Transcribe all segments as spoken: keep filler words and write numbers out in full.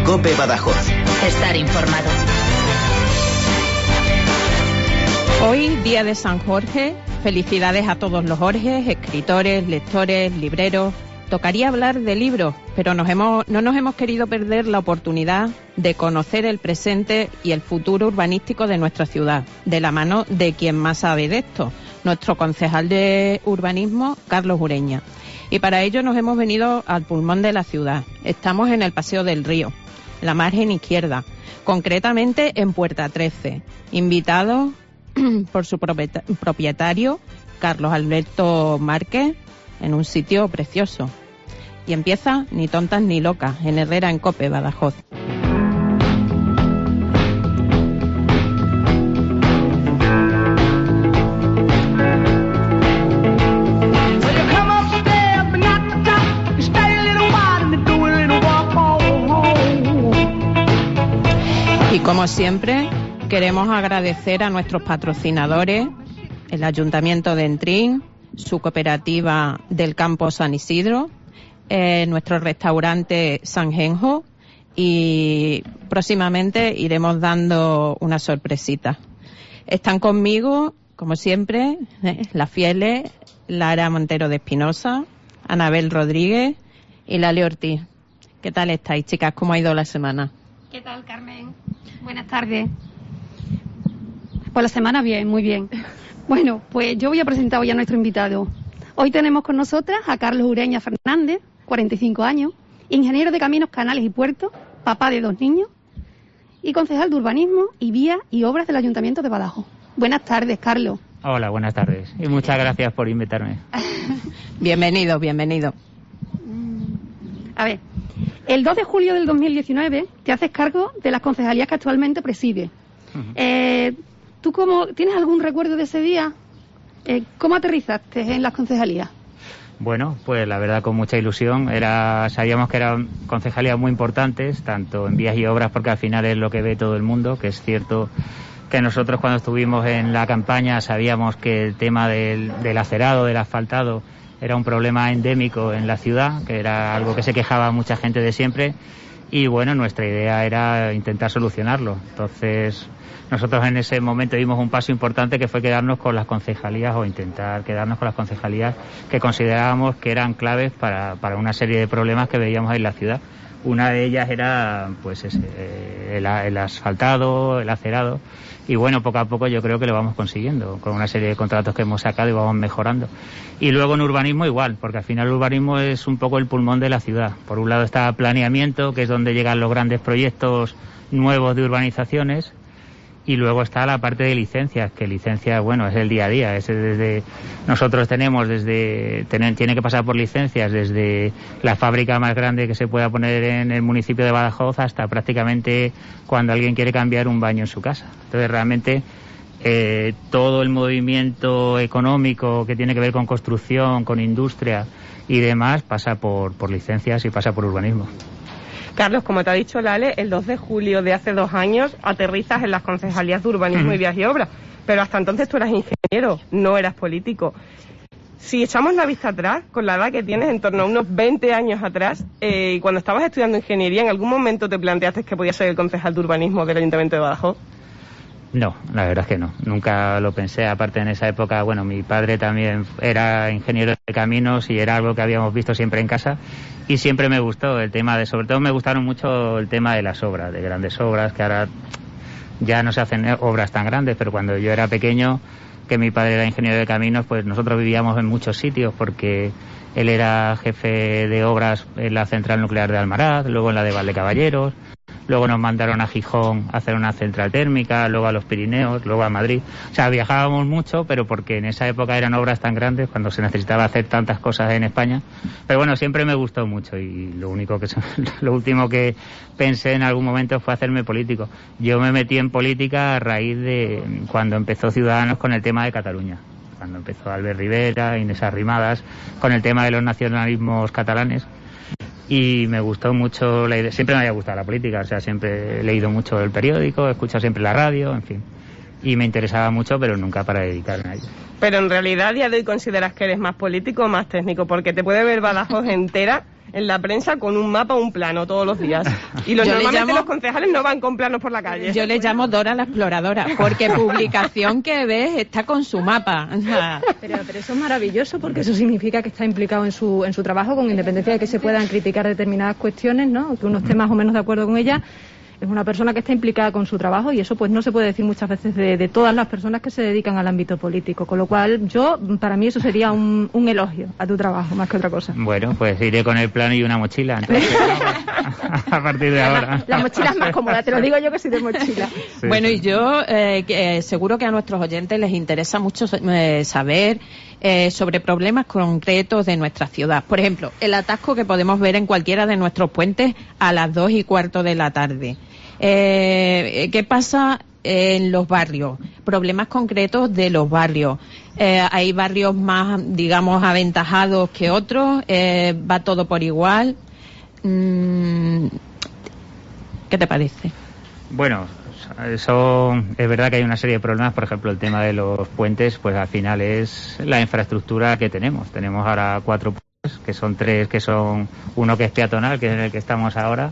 COPE Badajoz. Estar informado. Hoy, día de San Jorge, felicidades a todos los Jorges, escritores, lectores, libreros. Tocaría hablar de libros, pero nos hemos, no nos hemos querido perder la oportunidad de conocer el presente y el futuro urbanístico de nuestra ciudad, de la mano de quien más sabe de esto, nuestro concejal de urbanismo, Carlos Ureña. Y para ello nos hemos venido al pulmón de la ciudad. Estamos en el Paseo del Río, la margen izquierda, concretamente en Puerta trece, invitados por su propietario, Carlos Alberto Márquez, en un sitio precioso. Y empieza Ni tontas ni locas, en Herrera, en COPE Badajoz. Y como siempre, queremos agradecer a nuestros patrocinadores, el Ayuntamiento de Entrín, su cooperativa del Campo San Isidro, eh, nuestro restaurante San Genjo, y próximamente iremos dando una sorpresita. Están conmigo, como siempre, eh, las fieles Lara Montero de Espinosa, Anabel Rodríguez y Lali Ortiz. ¿Qué tal estáis, chicas? ¿Cómo ha ido la semana? ¿Qué tal, Carmen? Buenas tardes. Pues la semana bien, muy bien. Bueno, pues yo voy a presentar hoy a nuestro invitado. Hoy tenemos con nosotras a Carlos Ureña Fernández, cuarenta y cinco años, ingeniero de caminos, canales y puertos, papá de dos niños y concejal de urbanismo y vías y obras del Ayuntamiento de Badajoz. Buenas tardes, Carlos. Hola, buenas tardes y muchas gracias por invitarme. Bienvenido, bienvenido. A ver, el dos de julio del dos mil diecinueve te haces cargo de las concejalías que actualmente presides. Uh-huh. Eh... ¿Tú cómo, tienes algún recuerdo de ese día? Eh, ¿Cómo aterrizaste en las concejalías? Bueno, pues la verdad con mucha ilusión. Era, sabíamos que eran concejalías muy importantes, tanto en vías y obras, porque al final es lo que ve todo el mundo, que es cierto que nosotros cuando estuvimos en la campaña sabíamos que el tema del, del acerado, del asfaltado, era un problema endémico en la ciudad, que era algo que se quejaba mucha gente de siempre. Y bueno, nuestra idea era intentar solucionarlo. Entonces, nosotros en ese momento dimos un paso importante que fue quedarnos con las concejalías o intentar quedarnos con las concejalías que considerábamos que eran claves para, para una serie de problemas que veíamos en la ciudad. Una de ellas era pues ese, el, el asfaltado, el acerado, y bueno, poco a poco yo creo que lo vamos consiguiendo con una serie de contratos que hemos sacado y vamos mejorando. Y luego en urbanismo igual, porque al final el urbanismo es un poco el pulmón de la ciudad. Por un lado está planeamiento, que es donde llegan los grandes proyectos nuevos de urbanizaciones, y luego está la parte de licencias, que licencias, bueno, es el día a día. Es desde nosotros tenemos desde tener, tiene que pasar por licencias desde la fábrica más grande que se pueda poner en el municipio de Badajoz hasta prácticamente cuando alguien quiere cambiar un baño en su casa. Entonces realmente eh, todo el movimiento económico que tiene que ver con construcción, con industria y demás pasa por, por licencias y pasa por urbanismo. Carlos, como te ha dicho Lale, el dos de julio de hace dos años aterrizas en las concejalías de urbanismo y vías y obras, pero hasta entonces tú eras ingeniero, no eras político. Si echamos la vista atrás, con la edad que tienes, en torno a unos veinte años atrás, eh, y cuando estabas estudiando ingeniería, ¿en algún momento te planteaste que podías ser el concejal de urbanismo del Ayuntamiento de Badajoz? No, la verdad es que no, nunca lo pensé. Aparte, en esa época, bueno, mi padre también era ingeniero de caminos y era algo que habíamos visto siempre en casa y siempre me gustó el tema de, sobre todo me gustaron mucho el tema de las obras, de grandes obras, que ahora ya no se hacen obras tan grandes, pero cuando yo era pequeño, que mi padre era ingeniero de caminos, pues nosotros vivíamos en muchos sitios porque él era jefe de obras en la central nuclear de Almaraz, luego en la de Valdecaballeros. Luego nos mandaron a Gijón a hacer una central térmica, luego a los Pirineos, luego a Madrid. O sea, viajábamos mucho, pero porque en esa época eran obras tan grandes, cuando se necesitaba hacer tantas cosas en España. Pero bueno, siempre me gustó mucho y lo único que lo último que pensé en algún momento fue hacerme político. Yo me metí en política a raíz de cuando empezó Ciudadanos con el tema de Cataluña. Cuando empezó Albert Rivera, Inés Arrimadas, con el tema de los nacionalismos catalanes. Y me gustó mucho la idea. Siempre me había gustado la política, o sea, siempre he leído mucho el periódico, he escuchado siempre la radio, en fin. Y me interesaba mucho, pero nunca para dedicarme a ello. Pero en realidad, a día de hoy, ¿consideras que eres más político o más técnico? Porque te puede ver Badajoz entera en la prensa con un mapa o un plano todos los días. Y los, normalmente llamo, los concejales no van con planos por la calle. Yo le llamo Dora la exploradora, porque publicación que ves está con su mapa. Pero, pero eso es maravilloso, porque eso significa que está implicado en su, en su trabajo, con independencia de que se puedan criticar determinadas cuestiones, ¿no? Que uno esté más o menos de acuerdo con ellas. Es una persona que está implicada con su trabajo, y eso pues no se puede decir muchas veces de, de todas las personas que se dedican al ámbito político, con lo cual yo, para mí eso sería un, un elogio a tu trabajo, más que otra cosa. Bueno, pues iré con el plano y una mochila, entonces, a partir de ahora. La, la mochila es más cómoda, te lo digo yo que soy de mochila. Sí, bueno, sí. Y yo eh, que, eh, seguro que a nuestros oyentes les interesa mucho eh, saber eh, sobre problemas concretos de nuestra ciudad. Por ejemplo, el atasco que podemos ver en cualquiera de nuestros puentes a las dos y cuarto de la tarde. Eh, ¿Qué pasa en los barrios? Problemas concretos de los barrios. Eh, hay barrios más, digamos, aventajados que otros. Eh, va todo por igual. Mm, ¿Qué te parece? Bueno, eso es verdad que hay una serie de problemas. Por ejemplo, el tema de los puentes, pues al final es la infraestructura que tenemos. Tenemos ahora cuatro puentes, que son tres, que son uno que es peatonal, que es en el que estamos ahora,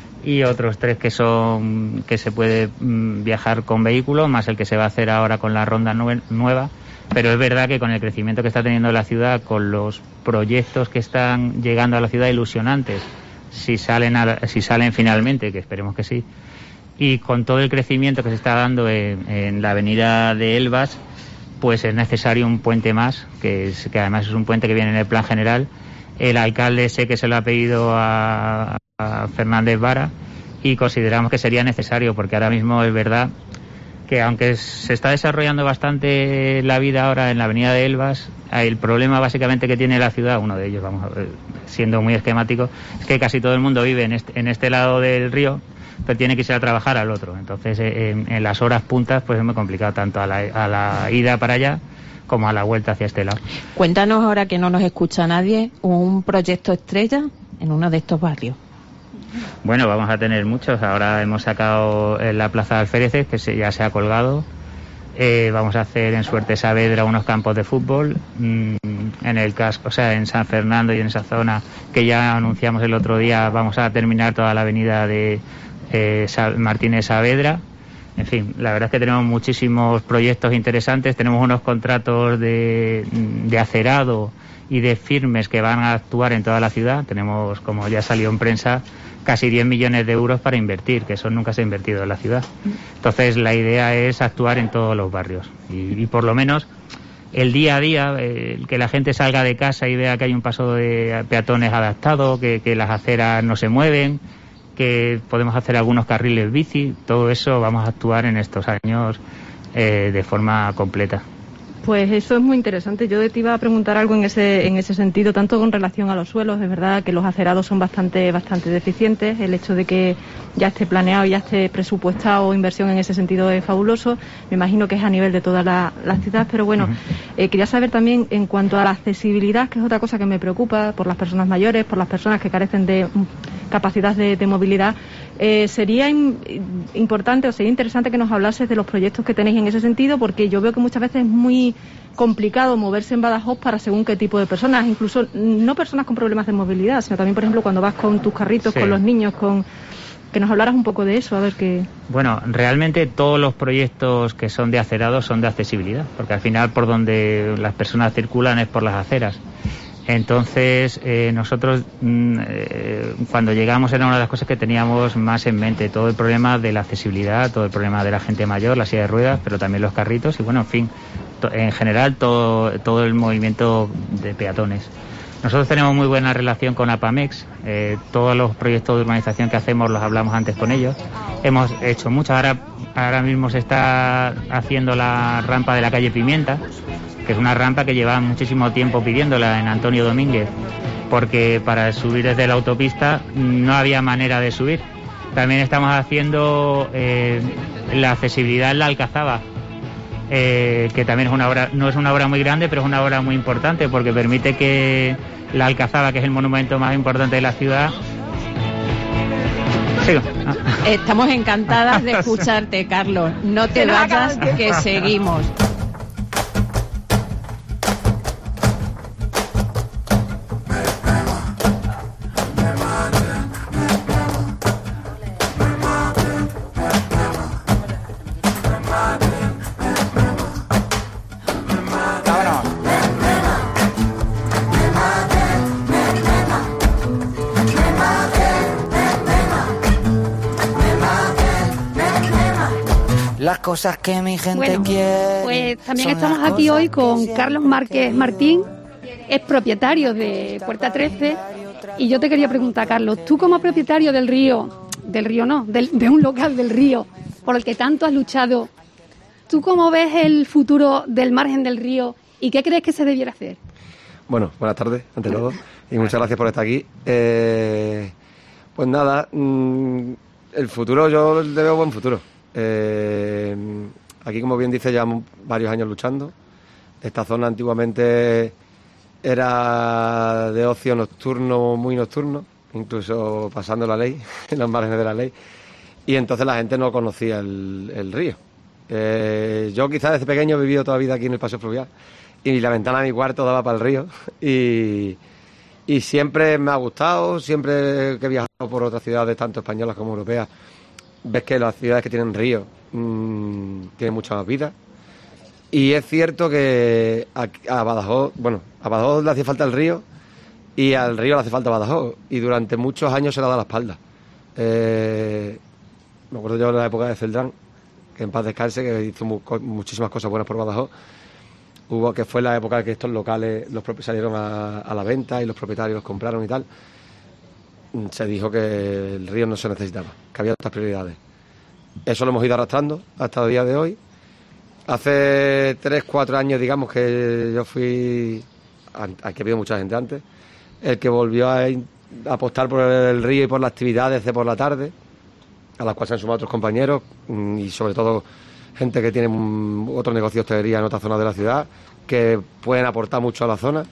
y otros tres que son que se puede mm, viajar con vehículos, más el que se va a hacer ahora con la ronda nue- nueva. Pero es verdad que con el crecimiento que está teniendo la ciudad, con los proyectos que están llegando a la ciudad ilusionantes, si salen a, si salen finalmente, que esperemos que sí, y con todo el crecimiento que se está dando en, en la avenida de Elvas, pues es necesario un puente más, que, es, que además es un puente que viene en el plan general. El alcalde sé que se lo ha pedido a, a Fernández Vara, y consideramos que sería necesario, porque ahora mismo es verdad que aunque se está desarrollando bastante la vida ahora en la avenida de Elvas, el problema básicamente que tiene la ciudad, uno de ellos, vamos a ver, siendo muy esquemático, es que casi todo el mundo vive en este, en este lado del río, pero tiene que irse a trabajar al otro. Entonces en, en las horas puntas pues es muy complicado, tanto a la, a la ida para allá como a la vuelta hacia este lado. Cuéntanos, ahora que no nos escucha nadie, un proyecto estrella en uno de estos barrios. Bueno, vamos a tener muchos. Ahora hemos sacado en la Plaza de Alféreces, que se, ya se ha colgado. Eh, vamos a hacer en Suerte Saavedra unos campos de fútbol. Mm, en el casco, o sea, en San Fernando y en esa zona que ya anunciamos el otro día, vamos a terminar toda la avenida de eh, Martínez Saavedra. En fin, la verdad es que tenemos muchísimos proyectos interesantes. Tenemos unos contratos de, de acerado y de firmes que van a actuar en toda la ciudad. Tenemos, como ya salió en prensa, casi diez millones de euros para invertir, que eso nunca se ha invertido en la ciudad. Entonces la idea es actuar en todos los barrios y, y por lo menos el día a día, eh, que la gente salga de casa y vea que hay un paso de peatones adaptado, que, que las aceras no se mueven, que podemos hacer algunos carriles bici. Todo eso vamos a actuar en estos años eh, de forma completa. Pues eso es muy interesante. Yo te iba a preguntar algo en ese en ese sentido, tanto con relación a los suelos. Es verdad que los acerados son bastante bastante deficientes. El hecho de que ya esté planeado y ya esté presupuestado inversión en ese sentido es fabuloso. Me imagino que es a nivel de toda la, la ciudad, pero bueno, uh-huh. eh, quería saber también en cuanto a la accesibilidad, que es otra cosa que me preocupa, por las personas mayores, por las personas que carecen de um, capacidad de, de movilidad. Eh, sería in, importante o sería interesante que nos hablases de los proyectos que tenéis en ese sentido, porque yo veo que muchas veces es muy complicado moverse en Badajoz para según qué tipo de personas, incluso no personas con problemas de movilidad, sino también, por ejemplo, cuando vas con tus carritos, sí, con los niños, con que nos hablaras un poco de eso, a ver qué. Bueno, realmente todos los proyectos que son de acerado son de accesibilidad, porque al final por donde las personas circulan es por las aceras. Entonces, eh, nosotros eh, cuando llegamos era una de las cosas que teníamos más en mente, todo el problema de la accesibilidad, todo el problema de la gente mayor, la silla de ruedas, pero también los carritos y bueno, en fin, to- en general todo, todo el movimiento de peatones. Nosotros tenemos muy buena relación con APAMEX, eh, todos los proyectos de urbanización que hacemos los hablamos antes con ellos, hemos hecho mucho, ahora, ahora mismo se está haciendo la rampa de la calle Pimienta, que es una rampa que lleva muchísimo tiempo pidiéndola en Antonio Domínguez, porque para subir desde la autopista no había manera de subir. También estamos haciendo eh, la accesibilidad en la Alcazaba, eh, que también es una obra, no es una obra muy grande, pero es una obra muy importante porque permite que la Alcazaba, que es el monumento más importante de la ciudad. Sigo. Ah. Estamos encantadas de escucharte, Carlos. No te vayas, que seguimos. cosas que mi gente Bueno, quiere. pues también son estamos las aquí cosas hoy que con siempre Carlos Márquez Martín, es propietario de Puerta trece, y yo te quería preguntar, Carlos, tú como propietario del río, del río no, del, de un local del río, por el que tanto has luchado, ¿tú cómo ves el futuro del margen del río y qué crees que se debiera hacer? Bueno, buenas tardes, ante todo, y muchas gracias por estar aquí. Eh, pues nada, mmm, el futuro, yo le veo buen futuro. Eh, aquí, como bien dice, llevamos varios años luchando. Esta zona antiguamente era de ocio nocturno, muy nocturno, incluso pasando la ley, en los márgenes de la ley, y entonces la gente no conocía el, el río. Eh, yo quizás desde pequeño he vivido toda la vida aquí en el paseo fluvial, y la ventana de mi cuarto daba para el río, y, y siempre me ha gustado, siempre que he viajado por otras ciudades, tanto españolas como europeas, ves que las ciudades que tienen río mmm, tienen mucha más vida. Y es cierto que a, a Badajoz, bueno, a Badajoz le hacía falta el río y al río le hace falta Badajoz, y durante muchos años se le ha dado la espalda. Eh, me acuerdo yo de la época de Celdrán, que en paz descanse, que hizo mu muchísimas cosas buenas por Badajoz. Hubo que fue la época en que estos locales los salieron a, a la venta y los propietarios los compraron y tal. Se dijo que el río no se necesitaba, que había otras prioridades. Eso lo hemos ido arrastrando hasta el día de hoy. Hace tres, cuatro años, digamos, que yo fui, aquí ha habido mucha gente antes, el que volvió a, a apostar por el río y por las actividades de por la tarde, a las cuales se han sumado otros compañeros, y sobre todo gente que tiene otros negocios de hostelería en otras zonas de la ciudad, que pueden aportar mucho a la zona.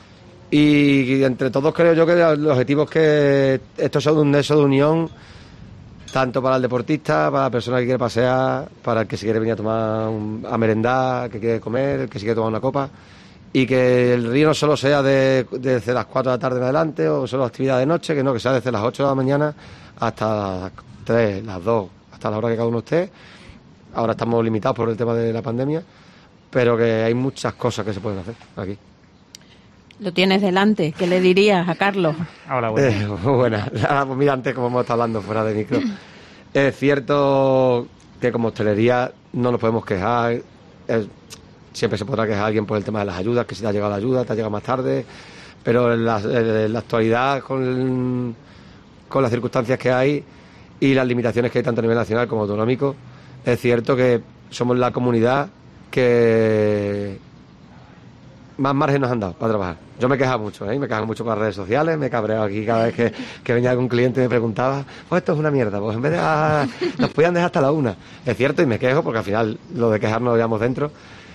Y entre todos creo yo que el objetivo es que esto sea un nexo de unión, tanto para el deportista, para la persona que quiere pasear, para el que se quiere venir a tomar un, a merendar, que quiere comer, el que se quiere tomar una copa, y que el río no solo sea de, de desde las cuatro de la tarde en adelante o solo actividad de noche, que no, que sea desde las ocho de la mañana hasta las tres, las dos, hasta la hora que cada uno esté. Ahora estamos limitados por el tema de la pandemia, pero que hay muchas cosas que se pueden hacer aquí. Lo tienes delante, ¿qué le dirías a Carlos? Hola, buenas. Eh, buenas. Pues mira, antes como hemos estado hablando fuera de micro, es cierto que como hostelería no nos podemos quejar. Es, siempre se podrá quejar alguien por el tema de las ayudas, que si te ha llegado la ayuda, te ha llegado más tarde, pero en la, en la actualidad, con, con las circunstancias que hay y las limitaciones que hay tanto a nivel nacional como autonómico, es cierto que somos la comunidad que más margen nos han dado para trabajar. Yo me he quejado mucho, ¿eh? Me quejo mucho con las redes sociales, me he cabreado aquí cada vez que, que venía algún cliente y me preguntaba, pues esto es una mierda, pues en vez de a, nos podían dejar hasta la una. Es cierto, y me quejo porque al final lo de quejarnos lo llevamos dentro,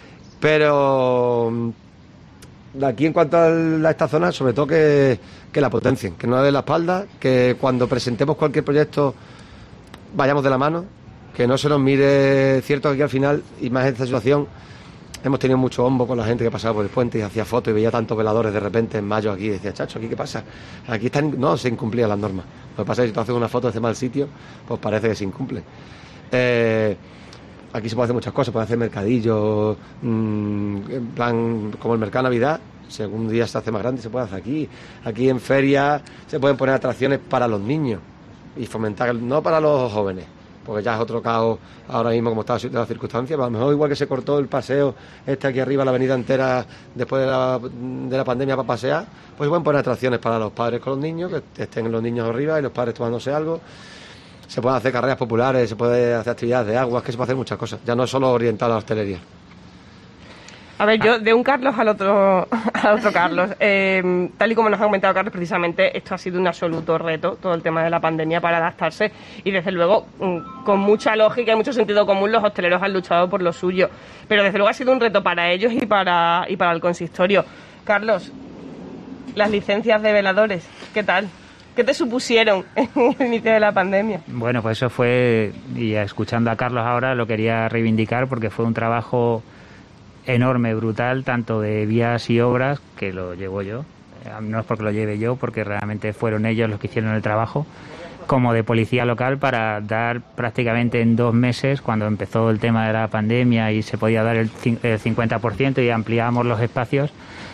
pero aquí en cuanto a la, esta zona, sobre todo que, que la potencien, que no la den la espalda, que cuando presentemos cualquier proyecto vayamos de la mano, que no se nos mire. Cierto que aquí al final, y más en esta situación, hemos tenido mucho hombo con la gente que pasaba por el puente y hacía fotos y veía tantos veladores de repente en mayo aquí y decía, chacho, ¿aquí qué pasa? Aquí están, no, se incumplían las normas. Lo que pasa es que si tú haces una foto desde mal sitio, pues parece que se incumple. Eh, aquí se puede hacer muchas cosas, se puede hacer mercadillos, mmm, en plan como el mercado Navidad, según un día se hace más grande, se puede hacer aquí. Aquí en feria se pueden poner atracciones para los niños y fomentar, no para los jóvenes, porque ya es otro caos ahora mismo como está la circunstancia. A lo mejor igual que se cortó el paseo este aquí arriba, la avenida entera después de la, de la pandemia para pasear, pues pueden poner atracciones para los padres con los niños, que estén los niños arriba y los padres tomándose algo. Se pueden hacer carreras populares, se puede hacer actividades de agua, es que se puede hacer muchas cosas, ya no es solo orientar a la hostelería. A ver, yo de un Carlos al otro al otro Carlos, eh, tal y como nos ha comentado Carlos, precisamente esto ha sido un absoluto reto, todo el tema de la pandemia, para adaptarse, y desde luego con mucha lógica y mucho sentido común los hosteleros han luchado por lo suyo, pero desde luego ha sido un reto para ellos y para y para el consistorio. Carlos, las licencias de veladores, ¿qué tal? ¿Qué te supusieron en el inicio de la pandemia? Bueno, pues eso fue, y escuchando a Carlos ahora lo quería reivindicar porque fue un trabajo enorme, brutal, tanto de vías y obras, que lo llevo yo, no es porque lo lleve yo, porque realmente fueron ellos los que hicieron el trabajo, como de policía local, para dar prácticamente en dos meses, cuando empezó el tema de la pandemia y se podía dar el cincuenta por ciento y ampliábamos los espacios,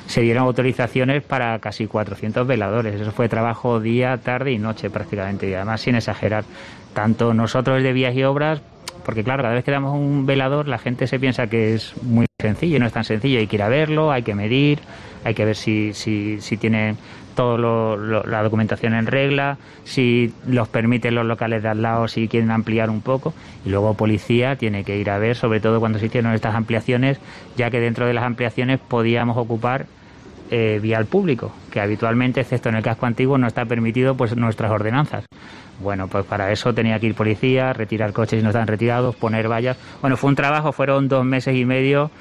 se dieron autorizaciones para casi cuatrocientos veladores. Eso fue trabajo día, tarde y noche prácticamente, y además sin exagerar. Tanto nosotros de Vías y Obras, porque claro, cada vez que damos un velador la gente se piensa que es muy sencillo, y no es tan sencillo. Hay que ir a verlo, hay que medir, hay que ver si, si, si tiene toda la documentación en regla, si los permiten los locales de al lado, si quieren ampliar un poco, y luego policía tiene que ir a ver, sobre todo cuando se hicieron estas ampliaciones, ya que dentro de las ampliaciones podíamos ocupar eh, vía al público, que habitualmente, excepto en el casco antiguo, no está permitido pues nuestras ordenanzas. Bueno, pues para eso tenía que ir policía, retirar coches si no están retirados, poner vallas. Bueno, fue un trabajo, fueron dos meses y medio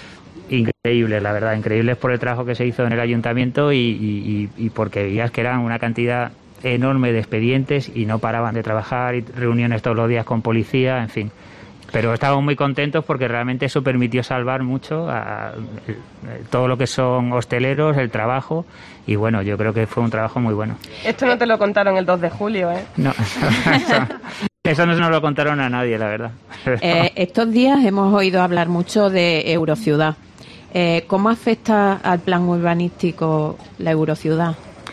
increíbles, la verdad, increíbles por el trabajo que se hizo en el ayuntamiento y, y, y porque veías que eran una cantidad enorme de expedientes y no paraban de trabajar, y reuniones todos los días con policía, en fin. Pero estábamos muy contentos porque realmente eso permitió salvar mucho a, a, a todo lo que son hosteleros, el trabajo, y bueno, yo creo que fue un trabajo muy bueno. Esto no te lo contaron el dos de julio, ¿eh? No, eso, eso no se nos lo contaron a nadie, la verdad. Eh, estos días hemos oído hablar mucho de Eurociudad. Eh, ¿Cómo afecta al plan urbanístico la Eurociudad?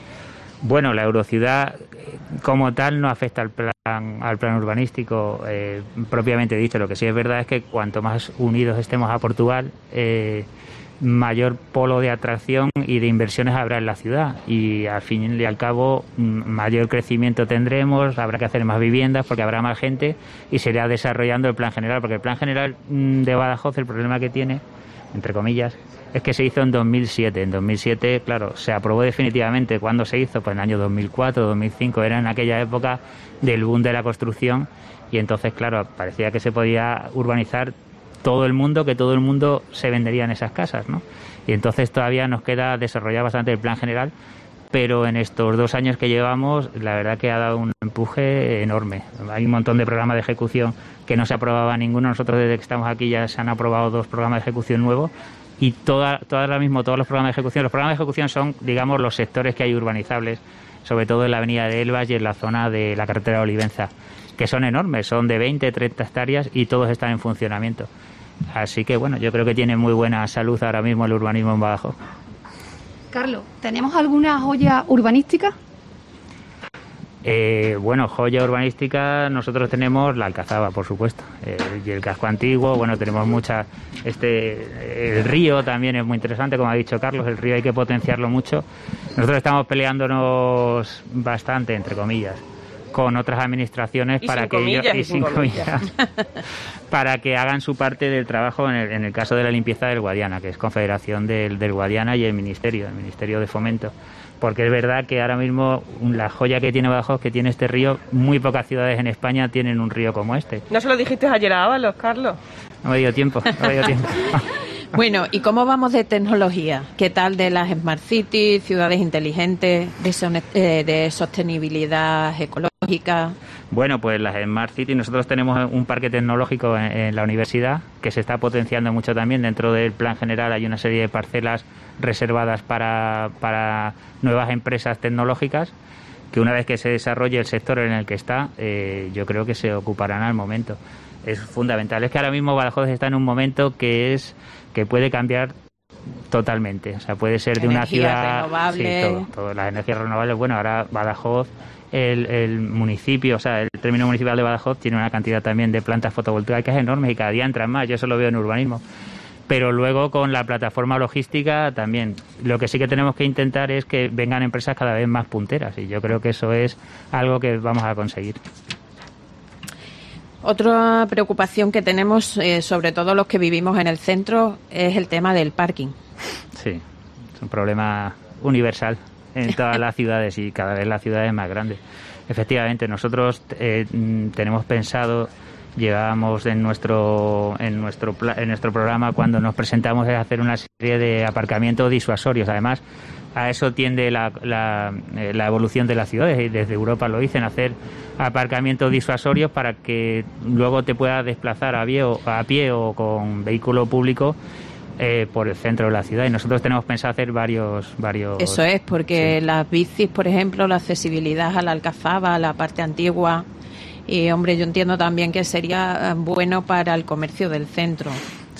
Bueno, la Eurociudad como tal no afecta al plan al plan urbanístico eh, propiamente dicho. Lo que sí es verdad es que cuanto más unidos estemos a Portugal, eh, mayor polo de atracción y de inversiones habrá en la ciudad, y al fin y al cabo mayor crecimiento tendremos, habrá que hacer más viviendas porque habrá más gente y se irá desarrollando el plan general, porque el plan general de Badajoz, el problema que tiene, entre comillas, es que se hizo en dos mil siete. En dos mil siete, claro, se aprobó definitivamente. ¿Cuándo se hizo? Pues en el año dos mil cuatro, dos mil cinco, era en aquella época del boom de la construcción, y entonces, claro, parecía que se podía urbanizar todo el mundo, que todo el mundo se vendería en esas casas, ¿no? Y entonces todavía nos queda desarrollar bastante el plan general, pero en estos dos años que llevamos, la verdad que ha dado un empuje enorme. Hay un montón de programas de ejecución que no se aprobaba ninguno. Nosotros desde que estamos aquí ya se han aprobado dos programas de ejecución nuevos, y toda, toda ahora mismo todos los programas de ejecución, los programas de ejecución son, digamos, los sectores que hay urbanizables, sobre todo en la avenida de Elvas y en la zona de la carretera de Olivenza, que son enormes, son de veinte, treinta hectáreas y todos están en funcionamiento. Así que bueno, yo creo que tiene muy buena salud ahora mismo el urbanismo en Badajoz. Carlos, ¿tenemos alguna joya urbanística? Eh, bueno, joya urbanística, nosotros tenemos la Alcazaba, por supuesto, eh, y el casco antiguo. Bueno, tenemos muchas, este, el río también es muy interesante, como ha dicho Carlos, el río hay que potenciarlo mucho. Nosotros estamos peleándonos bastante, entre comillas, con otras administraciones y para que comillas, ellos, y y sin comillas, para que hagan su parte del trabajo en el, en el caso de la limpieza del Guadiana, que es Confederación del, del Guadiana, y el Ministerio, el Ministerio de Fomento. Porque es verdad que ahora mismo la joya que tiene Badajoz, que tiene este río, muy pocas ciudades en España tienen un río como este. ¿No se lo dijiste ayer a Ábalos, Carlos? No me dio tiempo, no me dio tiempo. Bueno, ¿y cómo vamos de tecnología? ¿Qué tal de las Smart Cities, ciudades inteligentes, de, son, eh, de sostenibilidad ecológica? Bueno, pues las Smart Cities, nosotros tenemos un parque tecnológico en, en la universidad que se está potenciando mucho también. Dentro del plan general hay una serie de parcelas reservadas para, para nuevas empresas tecnológicas, que una vez que se desarrolle el sector en el que está, eh, yo creo que se ocuparán al momento. Es fundamental. Es que ahora mismo Badajoz está en un momento que es que puede cambiar totalmente. O sea, puede ser de una ciudad... Renovables. Sí, todo, todo. Las energías renovables. Bueno, ahora Badajoz, el, el municipio, o sea, el término municipal de Badajoz tiene una cantidad también de plantas fotovoltaicas enormes y cada día entran más. Yo eso lo veo en urbanismo. Pero luego con la plataforma logística también. Lo que sí que tenemos que intentar es que vengan empresas cada vez más punteras, y yo creo que eso es algo que vamos a conseguir. Otra preocupación que tenemos, eh, sobre todo los que vivimos en el centro, es el tema del parking. Sí, es un problema universal en todas las ciudades, y cada vez las ciudades más grandes. Efectivamente, nosotros eh, tenemos pensado, llevábamos en nuestro en nuestro en nuestro programa, cuando nos presentamos, es hacer una serie de aparcamientos disuasorios. Además, a eso tiende la, la, la evolución de las ciudades, y desde Europa lo dicen, hacer aparcamientos disuasorios para que luego te puedas desplazar a pie o, a pie o con vehículo público eh, por el centro de la ciudad. Y nosotros tenemos pensado hacer varios... varios Eso es, porque sí. Las bicis, por ejemplo, la accesibilidad a la Alcazaba, a la parte antigua, y hombre, yo entiendo también que sería bueno para el comercio del centro.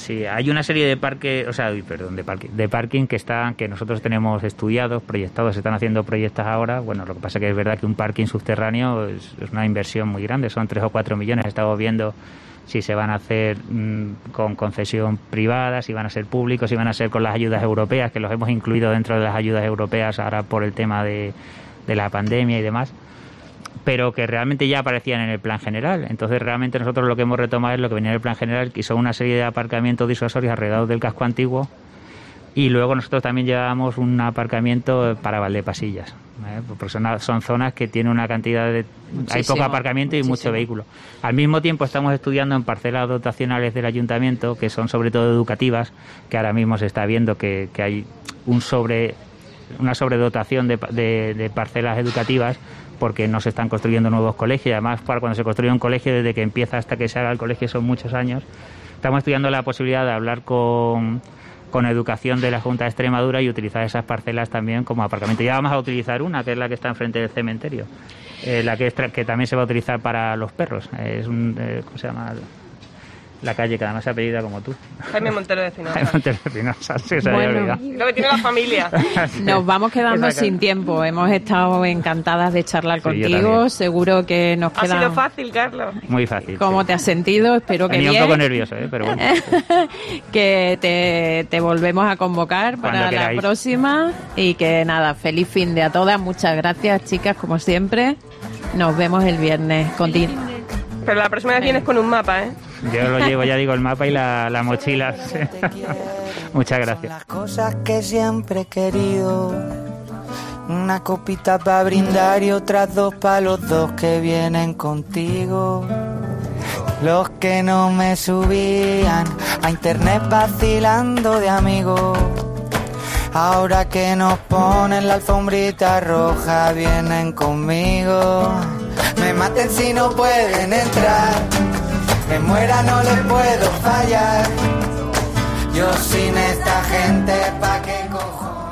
Sí, hay una serie de parques, o sea, uy, perdón, de parque, de parking que están, que nosotros tenemos estudiados, proyectados, se están haciendo proyectos ahora. Bueno, lo que pasa que es verdad que un parking subterráneo es, es una inversión muy grande, son tres o cuatro millones. Estamos viendo si se van a hacer mmm, con concesión privada, si van a ser públicos, si van a ser con las ayudas europeas, que los hemos incluido dentro de las ayudas europeas ahora por el tema de, de la pandemia y demás, pero que realmente ya aparecían en el plan general. Entonces realmente nosotros lo que hemos retomado es lo que venía en el plan general, que son una serie de aparcamientos disuasorios alrededor del casco antiguo, y luego nosotros también llevábamos un aparcamiento para Valdepasillas, ¿eh? Porque son, son zonas que tienen una cantidad de... Muchísimo, hay poco aparcamiento y muchísimo. Mucho vehículo. Al mismo tiempo estamos estudiando en parcelas dotacionales del ayuntamiento, que son sobre todo educativas, que ahora mismo se está viendo que, que hay un sobre una sobredotación de, de, de parcelas educativas, porque no se están construyendo nuevos colegios. Además, para cuando se construye un colegio, desde que empieza hasta que se haga el colegio son muchos años. Estamos estudiando la posibilidad de hablar con, con Educación de la Junta de Extremadura y utilizar esas parcelas también como aparcamiento. Ya vamos a utilizar una, que es la que está enfrente del cementerio, eh, la que, es, que también se va a utilizar para los perros. Es un, eh, ¿cómo se llama? La calle, que además se apellida como tú. Jaime Montero de Espinosa. Jaime Montero de Espinosa, sí, se bueno, había olvidado. Lo que tiene la familia. Sí. Nos vamos quedando Exacto. sin tiempo. Hemos estado encantadas de charlar Sí, contigo. Seguro que nos Ha queda... sido fácil, Carlos. Muy fácil. ¿Cómo sí. te has sentido? Espero que Venía bien. un poco nervioso, ¿eh? Pero bueno. Que te, te volvemos a convocar para Cuando la queráis. próxima. Y que nada, feliz fin de a todas. Muchas gracias, chicas, como siempre. Nos vemos el viernes. Continu- Pero la próxima vez vienes con un mapa, ¿eh? Yo lo llevo, ya digo, el mapa y la, la mochila. Sí. Muchas gracias. Las cosas que siempre he querido. Una copita para brindar y otras dos para los dos que vienen contigo. Los que no me subían a internet vacilando de amigos. Ahora que nos ponen la alfombrita roja vienen conmigo. Me maten si no pueden entrar. Me muera no les puedo fallar. Yo sin esta gente pa' qué cojo.